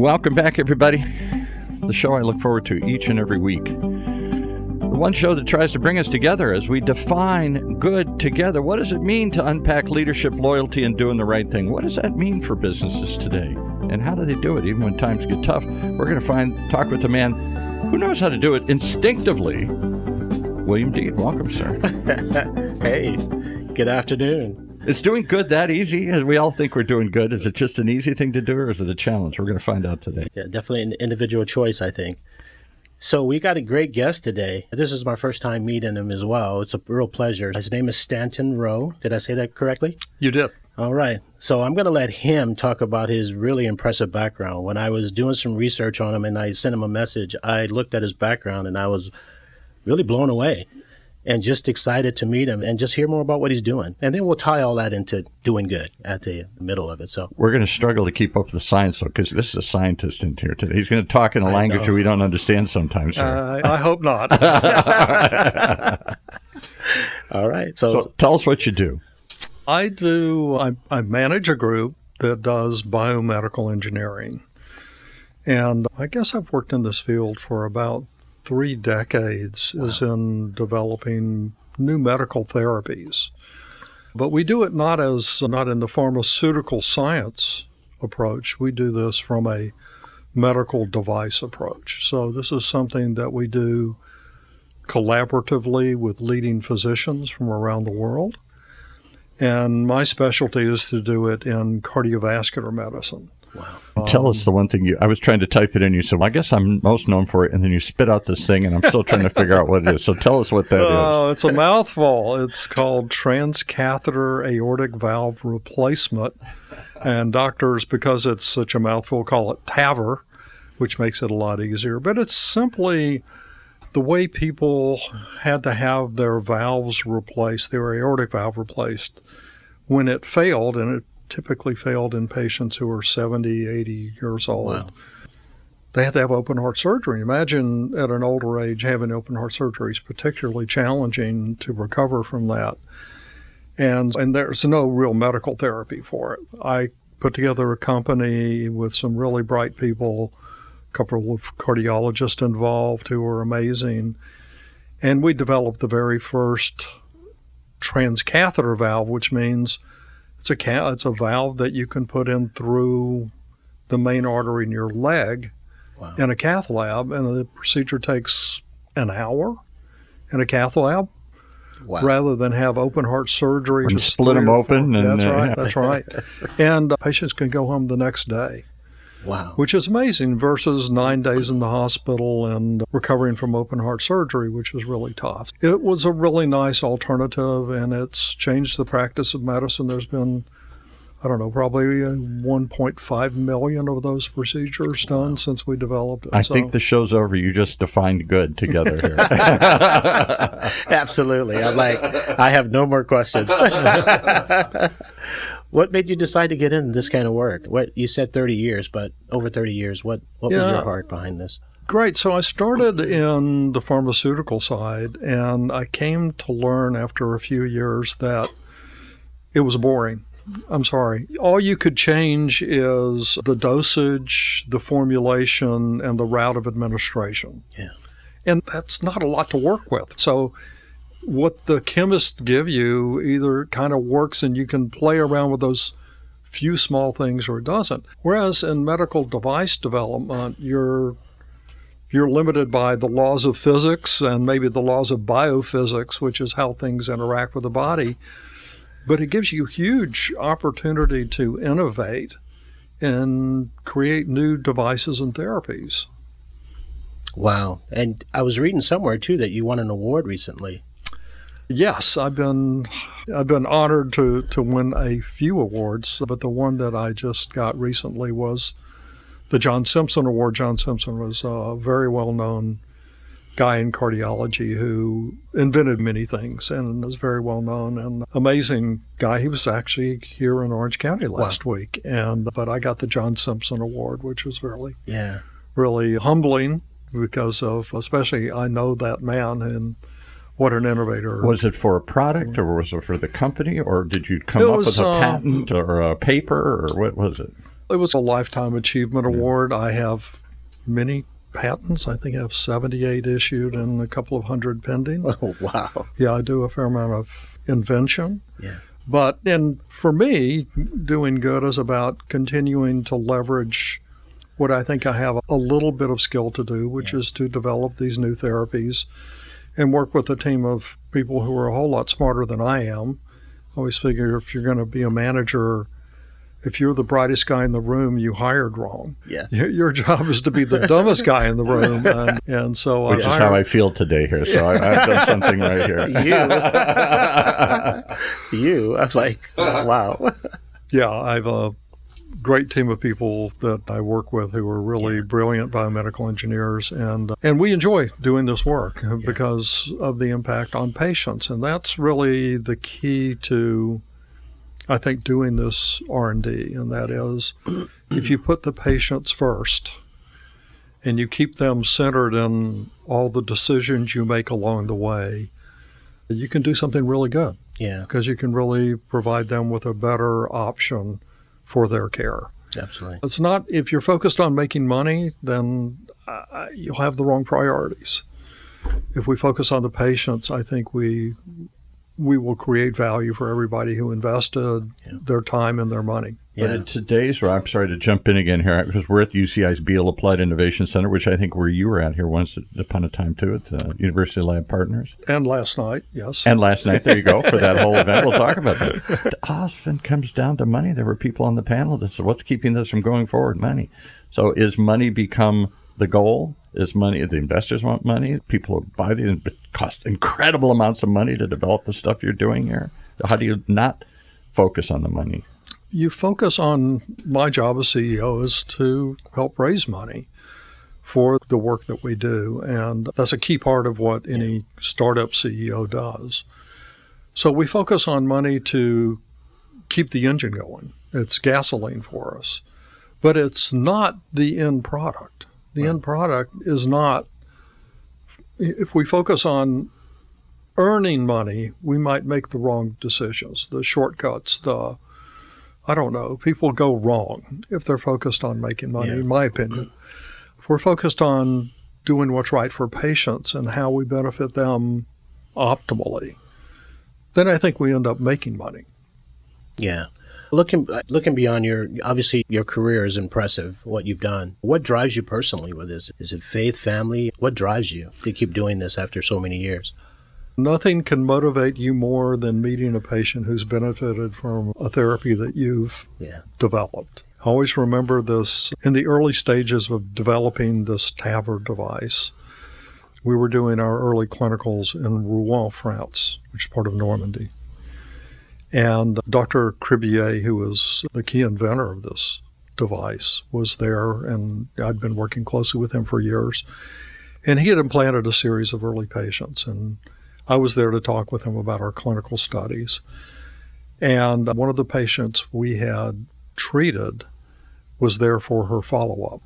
Welcome back, everybody. The show I look forward to each and every week. The one show that tries to bring us together as we define good together. What does it mean to unpack leadership, loyalty, and doing the right thing? What does that mean for businesses today? And how do they do it even when times get tough? We're going to talk with a man who knows how to do it instinctively. William Deed, welcome, sir. Hey, good afternoon. Is doing good that easy? We all think we're doing good. Is it just an easy thing to do, or is it a challenge? We're going to find out today. Yeah, definitely an individual choice, I think. So we got a great guest today. This is my first time meeting him as well. It's a real pleasure. His name is Stanton Rowe. Did I say that correctly? You did. All right. So I'm going to let him talk about his really impressive background. When I was doing some research on him and I sent him a message, I looked at his background and I was really blown away and just excited to meet him and just hear more about what he's doing. And then we'll tie all that into doing good at the middle of it. So we're going to struggle to keep up with the science, though, because this is a scientist in here today. He's going to talk in a language we don't understand sometimes. I hope not. All right. So tell us what you do. I manage a group that does biomedical engineering. And I guess I've worked in this field for about 3 decades, is in developing new medical therapies. But we do it not in the pharmaceutical science approach. We do this from a medical device approach. So this is something that we do collaboratively with leading physicians from around the world. And my specialty is to do it in cardiovascular medicine. Wow. Tell us the one thing I was trying to type it in. You said, well, I guess I'm most known for it. And then you spit out this thing, and I'm still trying to figure out what it is. So tell us what that is. Oh, it's a mouthful. It's called transcatheter aortic valve replacement. And doctors, because it's such a mouthful, call it TAVR, which makes it a lot easier. But it's simply the way people had to have their valves replaced, their aortic valve replaced, when it failed, and it typically failed in patients who are 70, 80 years old. Wow. They had to have open heart surgery. Imagine at an older age having open heart surgery is particularly challenging to recover from that. And there's no real medical therapy for it. I put together a company with some really bright people, a couple of cardiologists involved who were amazing. And we developed the very first transcatheter valve, which means it's a valve that you can put in through the main artery in your leg in a cath lab, and the procedure takes an hour in a cath lab rather than have open heart surgery. Just split them open. That's right. And patients can go home the next day. Wow. Which is amazing versus 9 days in the hospital and recovering from open heart surgery, which is really tough. It was a really nice alternative, and it's changed the practice of medicine. There's been, probably 1.5 million of those procedures done since we developed it. I think the show's over. You just defined good together here. Absolutely. I have no more questions. What made you decide to get into this kind of work? You said 30 years, but over 30 years, what was your heart behind this? Great. So I started in the pharmaceutical side, and I came to learn after a few years that it was boring. I'm sorry. All you could change is the dosage, the formulation, and the route of administration. Yeah. And that's not a lot to work with. So what the chemists give you either kind of works and you can play around with those few small things, or it doesn't. Whereas in medical device development, you're limited by the laws of physics and maybe the laws of biophysics, which is how things interact with the body. But it gives you huge opportunity to innovate and create new devices and therapies. Wow. And I was reading somewhere, too, that you won an award recently. Yes, I've been honored to win a few awards, but the one that I just got recently was the John Simpson Award. John Simpson was a very well-known guy in cardiology who invented many things and is very well-known and amazing guy. He was actually here in Orange County last week, but I got the John Simpson Award, which was really humbling because of, especially I know that man and what an innovator. Was it for a product, or was it for the company, or did you come up with a patent or a paper, or what was it? It was a Lifetime Achievement Award. I have many patents. I think I have 78 issued and a couple of hundred pending. Oh, wow. Yeah, I do a fair amount of invention. Yeah. But for me, doing good is about continuing to leverage what I think I have a little bit of skill to do, which is to develop these new therapies and work with a team of people who are a whole lot smarter than I am. I always figure if you're going to be a manager, if you're the brightest guy in the room, you hired wrong. Yeah. Your job is to be the dumbest guy in the room. And so Which is how I feel today here. So I've done something right here. You. I'm like, wow. Yeah, I have a great team of people that I work with who are really brilliant biomedical engineers. And we enjoy doing this work because of the impact on patients. And that's really the key to, I think, doing this R&D, and that is if you put the patients first and you keep them centered in all the decisions you make along the way, you can do something really good. Yeah. Because you can really provide them with a better option for their care. Absolutely. It's not, if you're focused on making money, then you'll have the wrong priorities. If we focus on the patients, I think we will create value for everybody who invested their time and their money. But in today's, I'm sorry to jump in again here, because we're at the UCI's Beal Applied Innovation Center, which I think where you were at here once upon a time too, at the University Lab Partners. And last night, yes. And last night, there you go, for that whole event. We'll talk about that. It often comes down to money. There were people on the panel that said, what's keeping this from going forward? Money. So is money become the goal? Is money, the investors want money? People who buy these, it costs incredible amounts of money to develop the stuff you're doing here. How do you not focus on the money? You focus on, my job as CEO is to help raise money for the work that we do. And that's a key part of what any startup CEO does. So we focus on money to keep the engine going. It's gasoline for us. But it's not the end product. The end product is not, if we focus on earning money, we might make the wrong decisions, the shortcuts, I don't know, people go wrong if they're focused on making money, in my opinion. If we're focused on doing what's right for patients and how we benefit them optimally, then I think we end up making money. Yeah. Looking beyond obviously your career is impressive, what you've done. What drives you personally with this? Is it faith, family? What drives you to keep doing this after so many years? Nothing can motivate you more than meeting a patient who's benefited from a therapy that you've developed. I always remember this in the early stages of developing this TAVR device. We were doing our early clinicals in Rouen, France, which is part of Normandy. And Dr. Cribier, who was the key inventor of this device, was there, and I'd been working closely with him for years. And he had implanted a series of early patients, and I was there to talk with him about our clinical studies. And one of the patients we had treated was there for her follow-up.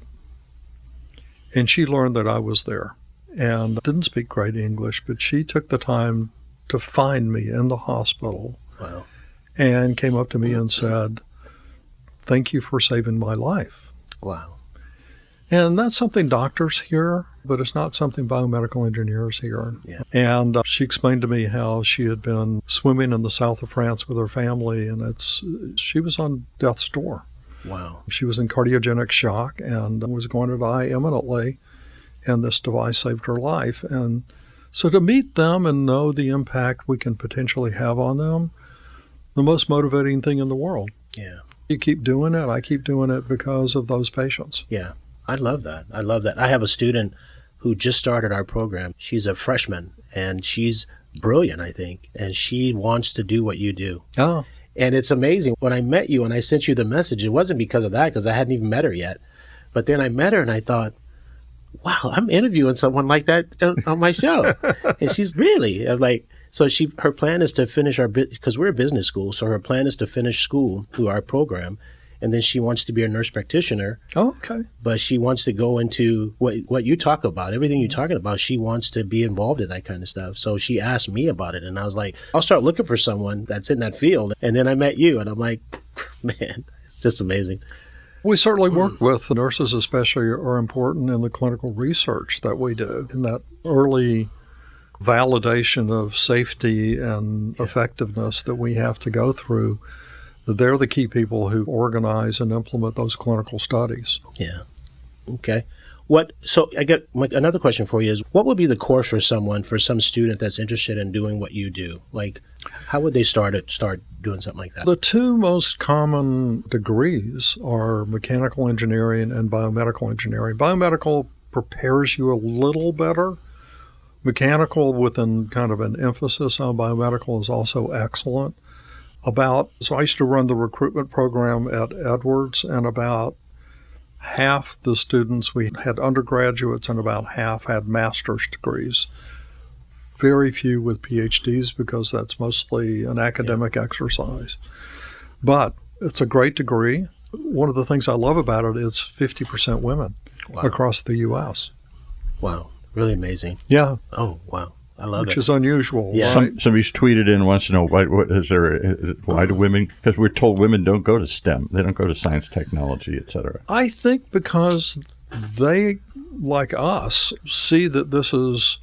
And she learned that I was there and didn't speak great English, but she took the time to find me in the hospital. Wow. And came up to me and said, "Thank you for saving my life." Wow. And that's something doctors hear, but it's not something biomedical engineers hear. Yeah. And she explained to me how she had been swimming in the south of France with her family, and she was on death's door. Wow. She was in cardiogenic shock and was going to die imminently, and this device saved her life. And so to meet them and know the impact we can potentially have on them, the most motivating thing in the world. Yeah. You keep doing it. I keep doing it because of those patients. Yeah. I love that. I have a student who just started our program. She's a freshman, and she's brilliant, I think, and she wants to do what you do. Oh. And it's amazing. When I met you and I sent you the message, it wasn't because of that, because I hadn't even met her yet. But then I met her and I thought, wow, I'm interviewing someone like that on my show. And she's really, I'm like, so her plan is to finish because we're a business school, so her plan is to finish school through our program, and then she wants to be a nurse practitioner. Oh, okay. But she wants to go into what you talk about, everything you're talking about. She wants to be involved in that kind of stuff. So she asked me about it, and I was like, I'll start looking for someone that's in that field. And then I met you, and I'm like, man, it's just amazing. We certainly work with nurses, especially, are important in the clinical research that we do, in that early validation of safety and effectiveness that we have to go through. They're the key people who organize and implement those clinical studies. Yeah. Okay. So I get another question for you is, what would be the course for some student that's interested in doing what you do? Like, how would they start doing something like that? The two most common degrees are mechanical engineering and biomedical engineering. Biomedical prepares you a little better. Mechanical, with kind of an emphasis on biomedical, is also excellent. So I used to run the recruitment program at Edwards, and about half the students, we had undergraduates, and about half had master's degrees. Very few with PhDs, because that's mostly an academic exercise. But it's a great degree. One of the things I love about it is 50% women across the U.S. Wow. Really amazing. Yeah. Oh, wow. I love it. Which is unusual. Yeah. Right? Somebody's tweeted in, wants to know, why do women, because we're told women don't go to STEM. They don't go to science, technology, et cetera. I think because they, like us, see that this is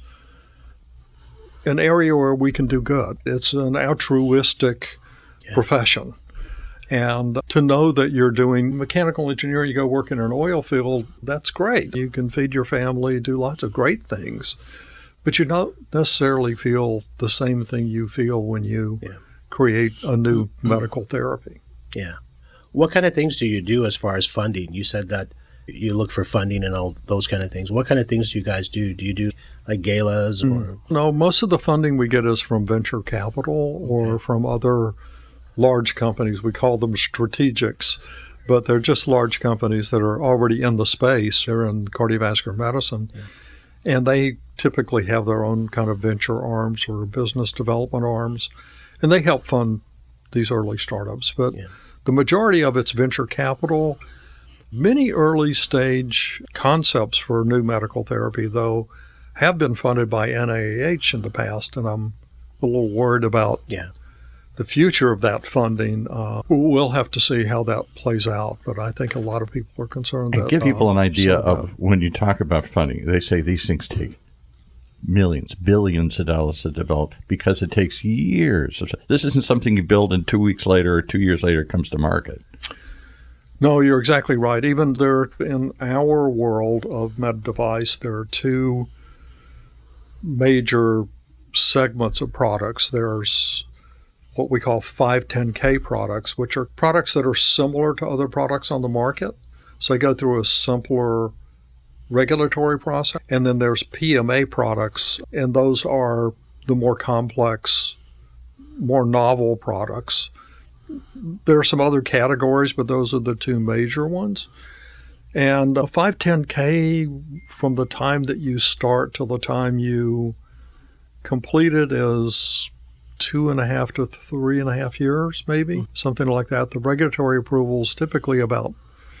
an area where we can do good. It's an altruistic profession. And to know that you're doing mechanical engineering, you go work in an oil field, that's great. You can feed your family, do lots of great things. But you don't necessarily feel the same thing you feel when you create a new medical therapy. Yeah. What kind of things do you do as far as funding? You said that you look for funding and all those kind of things. What kind of things do you guys do? Do you do like galas or? No, most of the funding we get is from venture capital or from other large companies. We call them strategics, but they're just large companies that are already in the space. They're in cardiovascular medicine, and they typically have their own kind of venture arms or business development arms, and they help fund these early startups. But the majority of it's venture capital. Many early stage concepts for new medical therapy, though, have been funded by NIH in the past, and I'm a little worried about the future of that funding. We'll have to see how that plays out, but I think a lot of people are concerned and that... give people an idea of, when you talk about funding, they say these things take millions, billions of dollars to develop because it takes years. This isn't something you build and 2 weeks later or 2 years later it comes to market. No, you're exactly right. Even there, in our world of med device, there are two major segments of products. There's what we call 510K products, which are products that are similar to other products on the market. So they go through a simpler regulatory process. And then there's PMA products, and those are the more complex, more novel products. There are some other categories, but those are the two major ones. And a 510K, from the time that you start till the time you complete it, is 2.5 to 3.5 years, maybe, something like that. The regulatory approval is typically about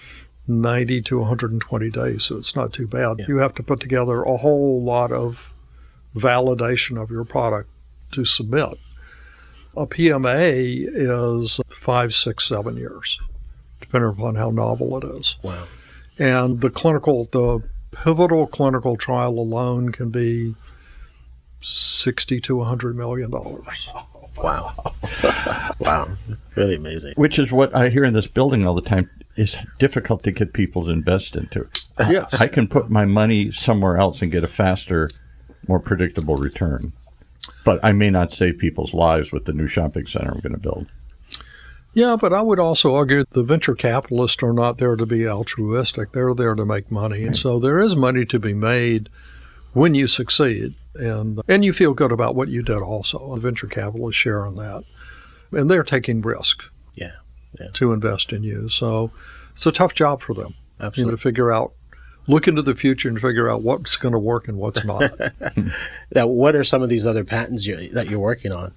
90 to 120 days, so it's not too bad. You have to put together a whole lot of validation of your product to submit. A PMA is 5, 6, 7 years, depending upon how novel it is. Wow. And the pivotal clinical trial alone can be $60 to $100 million. Wow. Wow. Really amazing. Which is what I hear in this building all the time. It's difficult to get people to invest into. Yes. I can put my money somewhere else and get a faster, more predictable return. But I may not save people's lives with the new shopping center I'm going to build. Yeah, but I would also argue the venture capitalists are not there to be altruistic. They're there to make money. And so there is money to be made when you succeed. And you feel good about what you did also. The venture capitalists share in that. And they're taking risk to invest in you. So it's a tough job for them. Absolutely. To figure out, look into the future and figure out what's going to work and what's not. Now, what are some of these other patents that you're working on?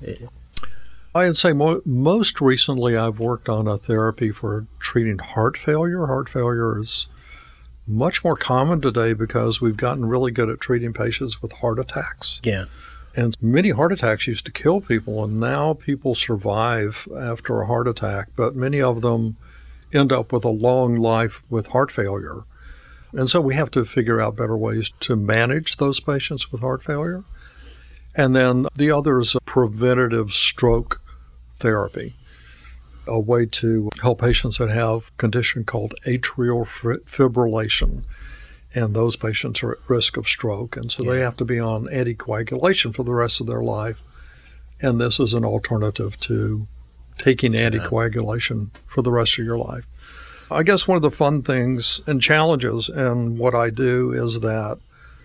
I'd say most recently I've worked on a therapy for treating heart failure. Heart failure is much more common today because we've gotten really good at treating patients with heart attacks. Yeah. And many heart attacks used to kill people, and now people survive after a heart attack, but many of them end up with a long life with heart failure. And so we have to figure out better ways to manage those patients with heart failure. And then the other is preventative stroke therapy, a way to help patients that have a condition called atrial fibrillation. And those patients are at risk of stroke. And so they have to be on anticoagulation for the rest of their life. And this is an alternative to taking anticoagulation for the rest of your life. I guess one of the fun things and challenges in what I do is that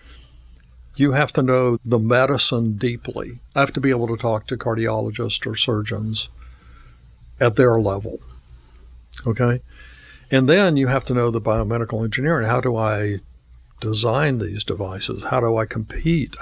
you have to know the medicine deeply. I have to be able to talk to cardiologists or surgeons at their level, okay? And then you have to know the biomedical engineering. How do I design these devices? How do I compete?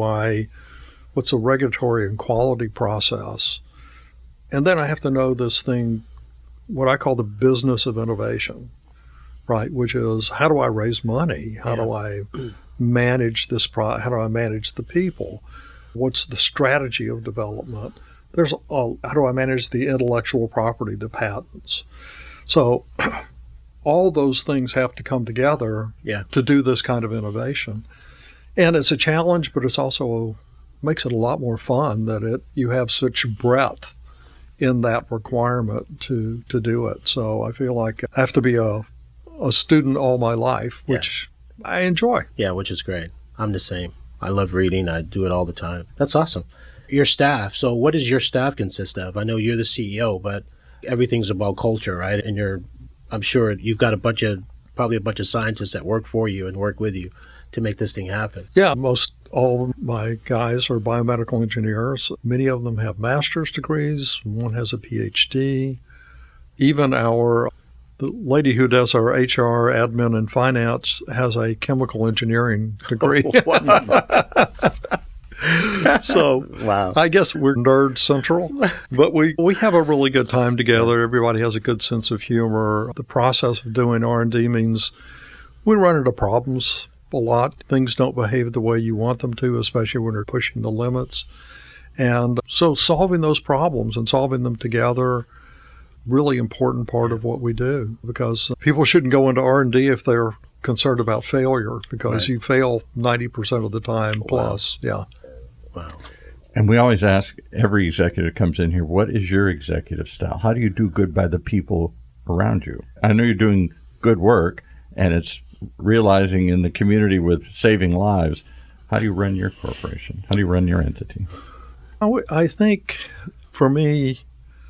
What's the regulatory and quality process? And then I have to know this thing, what I call the business of innovation, right? Which is, how do I raise money? How do I manage this how do I manage the people? What's the strategy of development? How do I manage the intellectual property, the patents? So all those things have to come together to do this kind of innovation. And it's a challenge, but it's also makes it a lot more fun that you have such breadth in that requirement to do it. So I feel like I have to be a student all my life, which I enjoy. Yeah, which is great. I'm the same. I love reading. I do it all the time. That's awesome. Your staff. So what does your staff consist of? I know you're the CEO, but everything's about culture, right? And I'm sure you've got probably a bunch of scientists that work for you and work with you to make this thing happen. Yeah, most all of my guys are biomedical engineers. Many of them have master's degrees. One has a PhD. Even the lady who does our HR, admin, and finance has a chemical engineering degree. So wow. I guess we're nerd central, but we have a really good time together. Everybody has a good sense of humor. The process of doing R&D means we run into problems a lot. Things don't behave the way you want them to, especially when you're pushing the limits. And so solving those problems and solving them together, really important part of what we do, because people shouldn't go into R&D if they're concerned about failure, because you fail 90% of the time plus. Yeah. Wow. And we always ask every executive that comes in here, what is your executive style? How do you do good by the people around you? I know you're doing good work, and it's realizing in the community with saving lives. How do you run your corporation? How do you run your entity? I think for me,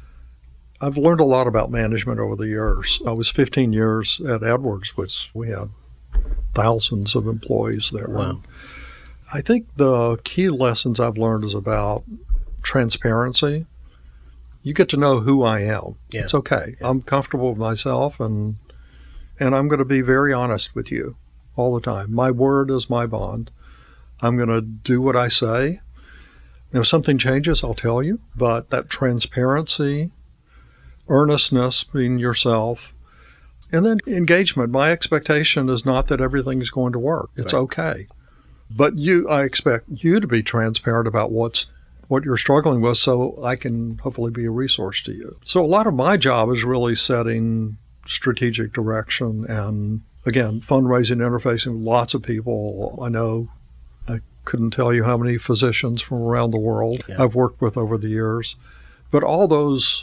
I've learned a lot about management over the years. I was 15 years at Edwards, which we had thousands of employees there. Wow. I think the key lessons I've learned is about transparency. You get to know who I am. Yeah. It's okay. Yeah. I'm comfortable with myself, and I'm going to be very honest with you all the time. My word is my bond. I'm going to do what I say. If something changes, I'll tell you. But that transparency, earnestness, being yourself, and then engagement. My expectation is not that everything's going to work. It's okay. But I expect you to be transparent about what you're struggling with, so I can hopefully be a resource to you. So a lot of my job is really setting strategic direction and, again, fundraising, interfacing with lots of people. I couldn't tell you how many physicians from around the world I've worked with over the years. But all those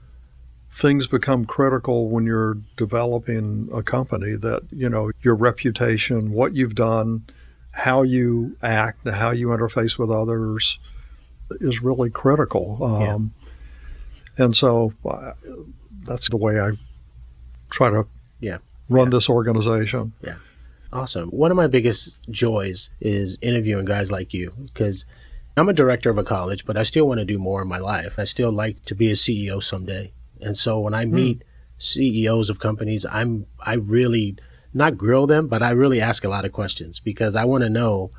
things become critical when you're developing a company, that, your reputation, what you've done, how you act, how you interface with others is really critical. And so that's the way I try to run this organization. Yeah. Awesome. One of my biggest joys is interviewing guys like you, because I'm a director of a college, but I still want to do more in my life. I still like to be a CEO someday. And so when I meet CEOs of companies, I really not grill them, but I really ask a lot of questions, because I want to know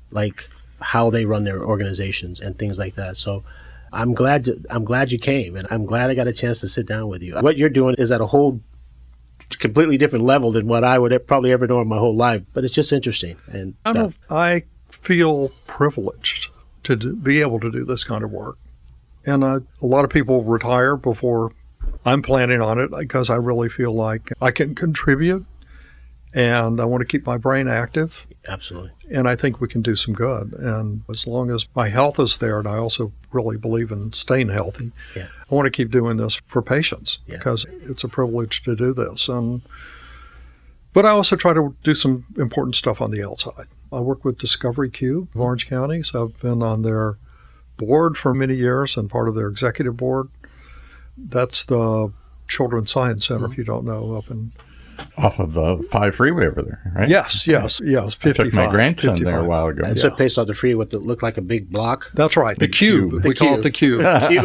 how they run their organizations and things like that. So I'm glad you came, and I'm glad I got a chance to sit down with you. What you're doing is at a whole completely different level than what I would probably ever know in my whole life, but it's just interesting and stuff. I feel privileged to be able to do this kind of work. And a lot of people retire before I'm planning on it because I really feel like I can contribute, and I want to keep my brain active. Absolutely. And I think we can do some good. And as long as my health is there, and I also really believe in staying healthy, Yeah. I want to keep doing this for patients Yeah. because it's a privilege to do this. But I also try to do some important stuff on the outside. I work with Discovery Cube of Orange County, so I've been on their board for many years and part of their executive board. That's the Children's Science Center, if you don't know, up in... Off of the 5 freeway over there, right? Yes, 55. I took my grandson 55. there a while ago. It's a place off the freeway with looked like a big block. That's right. The Cube. The We call it Cube. the Cube.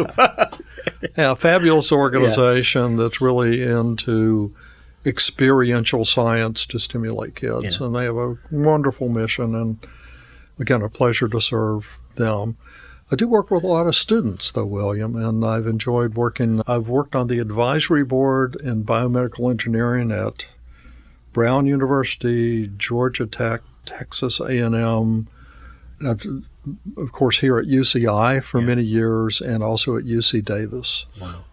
Yeah, fabulous organization that's really into experiential science to stimulate kids. Yeah. And they have a wonderful mission, and again, a pleasure to serve them. I do work with a lot of students, though, William, and I've enjoyed working. I've worked on the advisory board in biomedical engineering at Brown University, Georgia Tech, Texas A&M, and of course here at UCI for many years, and also at UC Davis. Wow.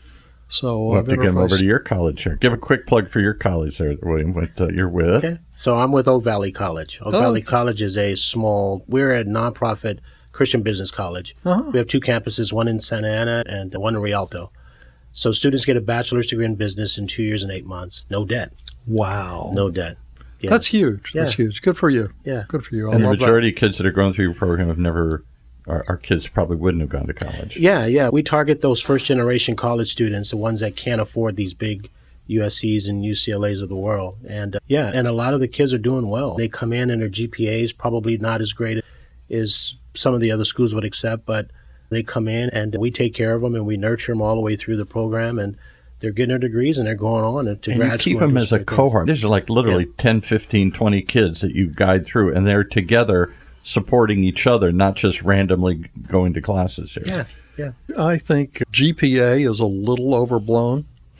So We'll have to get him over to your college here. Give a quick plug for your college there, William, what you're with. Okay. So I'm with Oak Valley College. Oak Valley College is we're a nonprofit Christian business college. We have 2 campuses, one in Santa Ana and one in Rialto. So students get a bachelor's degree in business in 2 years and 8 months. No debt. Wow. No debt. Yeah. That's huge. Yeah. That's huge. Good for you. Yeah. Good for you. I And the love majority of kids that are going through your program have never, our kids probably wouldn't have gone to college. Yeah. We target those first-generation college students, the ones that can't afford these big USCs and UCLAs of the world. And and a lot of the kids are doing well. They come in and their GPA is probably not as great as some of the other schools would accept, but they come in and we take care of them and we nurture them all the way through the program, and they're getting their degrees and they're going on to And grad you school. keep them as a cohort. These are like literally 10, 15, 20 kids that you guide through, and they're together supporting each other, not just randomly going to classes here. Yeah. I think GPA is a little overblown.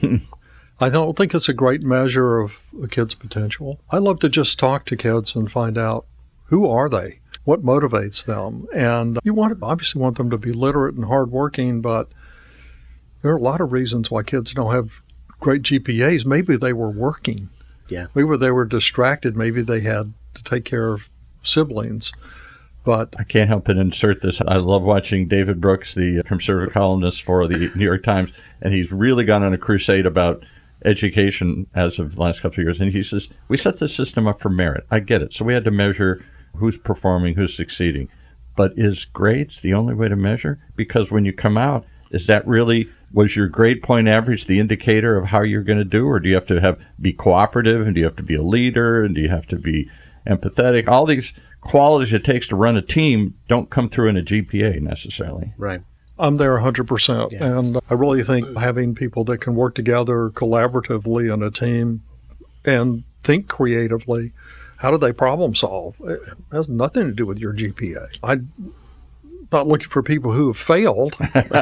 I don't think it's a great measure of a kid's potential. I love to just talk to kids and find out, who are they? What motivates them? And you obviously want them to be literate and hardworking, but there are a lot of reasons why kids don't have great GPAs. Maybe they were working. Yeah. Maybe they were distracted. Maybe they had to take care of siblings. But I can't help but insert this. I love watching David Brooks, the conservative columnist for the New York Times, and he's really gone on a crusade about education as of the last couple of years. And he says, we set the system up for merit. I get it. So we had to measure who's performing, who's succeeding. But is grades the only way to measure? Because when you come out, is that really, was your grade point average the indicator of how you're going to do? Or do you have to be cooperative, and do you have to be a leader, and do you have to be empathetic? All these qualities it takes to run a team don't come through in a GPA necessarily. Right. I'm there 100%. Yeah. And I really think having people that can work together collaboratively in a team and think creatively, how do they problem solve? It has nothing to do with your GPA. I'm not looking for people who have failed.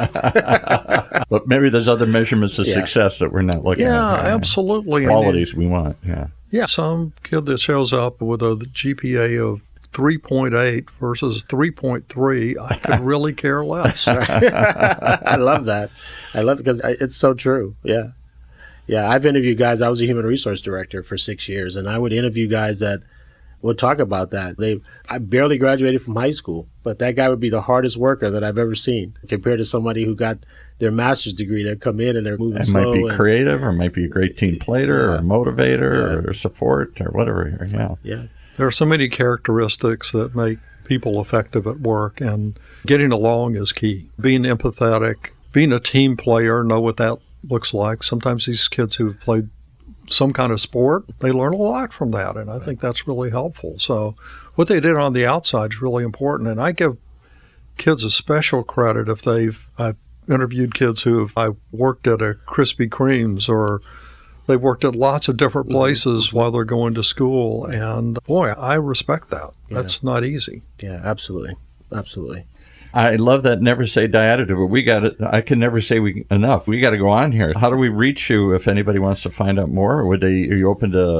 But maybe there's other measurements of success that we're not looking at. Yeah, absolutely. Qualities we want, yeah. Yeah, some kid that shows up with a GPA of 3.8 versus 3.3, I could really care less. I love that. I love it because it's so true. Yeah. Yeah, I've interviewed guys. I was a human resource director for 6 years, and I would interview guys that would talk about that. I barely graduated from high school, but that guy would be the hardest worker that I've ever seen compared to somebody who got their master's degree. They come in and they're moving slow. Might be creative, or might be a great team player, or motivator, or support, or whatever. Yeah. There are so many characteristics that make people effective at work, and getting along is key. Being empathetic, being a team player, know what that looks like. Sometimes these kids who've played some kind of sport, they learn a lot from that, and I think that's really helpful. So what they did on the outside is really important, and I give kids a special credit if I've interviewed kids I've worked at a Krispy Kreme's, or they've worked at lots of different places while they're going to school, and boy, I respect that. Yeah. That's not easy. Yeah, absolutely. Absolutely. I love that never say die additive, but I can never say enough. We got to go on here. How do we reach you if anybody wants to find out more? Or are you open to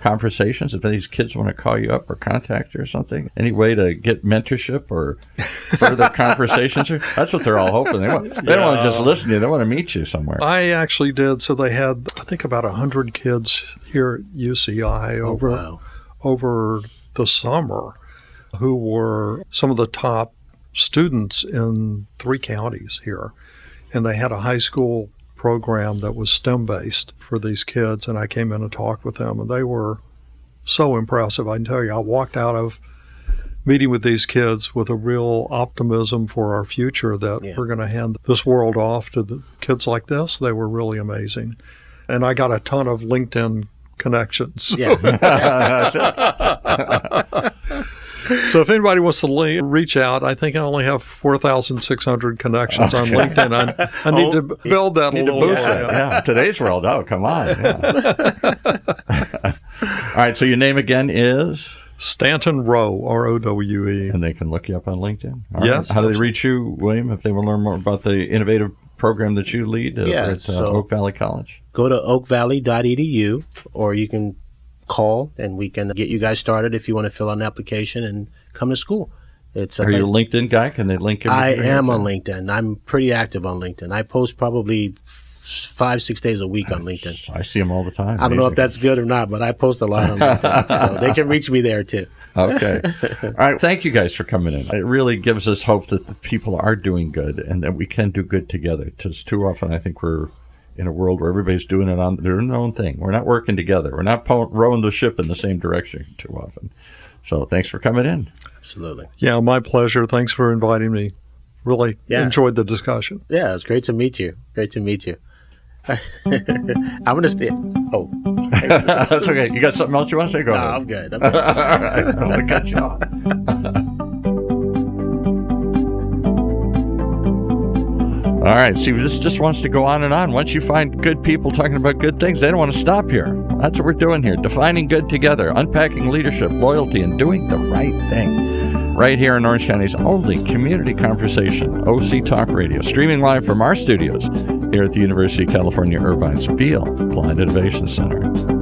conversations? If these kids want to call you up or contact you or something, any way to get mentorship or further conversations? That's what they're all hoping. They don't want to just listen to you. They want to meet you somewhere. I actually did. So they had, I think, about 100 kids here at UCI over the summer who were some of the top students in 3 counties here. And they had a high school program that was STEM-based for these kids, and I came in and talked with them, and they were so impressive. I can tell you, I walked out of meeting with these kids with a real optimism for our future that we're going to hand this world off to the kids like this. They were really amazing. And I got a ton of LinkedIn connections. Yeah. So if anybody wants to reach out, I think I only have 4,600 connections on LinkedIn. I need to build that a little bit. Yeah, today's world. Oh, come on. Yeah. All right, so your name again is? Stanton Rowe, R-O-W-E. And they can look you up on LinkedIn? Yes. Right. How do they reach you, William, if they want to learn more about the innovative program that you lead at Oak Valley College? Go to oakvalley.edu, or you can call and we can get you guys started if you want to fill out an application and come to school. Are you a LinkedIn guy? Can they link you? I am on LinkedIn. I'm pretty active on LinkedIn. I post probably 5-6 days a week on LinkedIn. I see them all the time. I don't know if that's good or not, but I post a lot on LinkedIn. So they can reach me there too. Okay. All right. Thank you guys for coming in. It really gives us hope that the people are doing good and that we can do good together. Just too often, I think we're in a world where everybody's doing it on their own thing. We're not working together. We're not rowing the ship in the same direction too often. So thanks for coming in. Absolutely. Yeah, my pleasure. Thanks for inviting me. Really enjoyed the discussion. Yeah, it's great to meet you. Great to meet you. I'm going to stay. Oh. That's okay. You got something else you want to say? Go ahead. I'm good. All right. I'm going to cut you off. All right. See, this just wants to go on and on. Once you find good people talking about good things, they don't want to stop here. That's what we're doing here. Defining good together, unpacking leadership, loyalty, and doing the right thing. Right here in Orange County's only community conversation, OC Talk Radio. Streaming live from our studios here at the University of California, Irvine's Beall Applied Innovation Center.